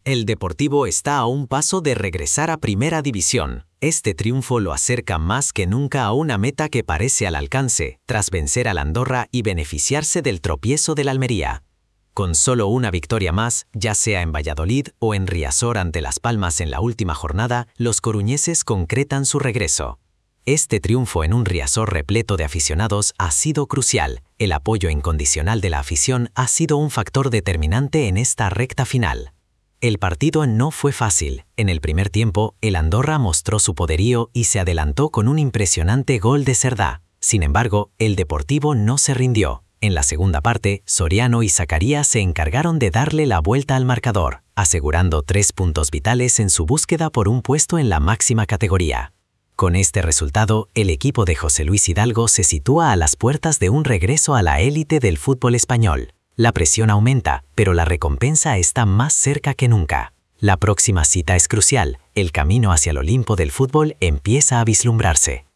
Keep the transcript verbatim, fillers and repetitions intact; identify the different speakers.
Speaker 1: El Deportivo está a un paso de regresar a Primera División. Este triunfo lo acerca más que nunca a una meta que parece al alcance, tras vencer al Andorra y beneficiarse del tropiezo del Almería. Con solo una victoria más, ya sea en Valladolid o en Riazor ante Las Palmas en la última jornada, los coruñeses concretan su regreso. Este triunfo en un Riazor repleto de aficionados ha sido crucial. El apoyo incondicional de la afición ha sido un factor determinante en esta recta final. El partido no fue fácil. En el primer tiempo, el Andorra mostró su poderío y se adelantó con un impresionante gol de Cerdá. Sin embargo, el Deportivo no se rindió. En la segunda parte, Soriano y Zakarías se encargaron de darle la vuelta al marcador, asegurando tres puntos vitales en su búsqueda por un puesto en la máxima categoría. Con este resultado, el equipo de José Luis Hidalgo se sitúa a las puertas de un regreso a la élite del fútbol español. La presión aumenta, pero la recompensa está más cerca que nunca. La próxima cita es crucial. El camino hacia el Olimpo del fútbol empieza a vislumbrarse.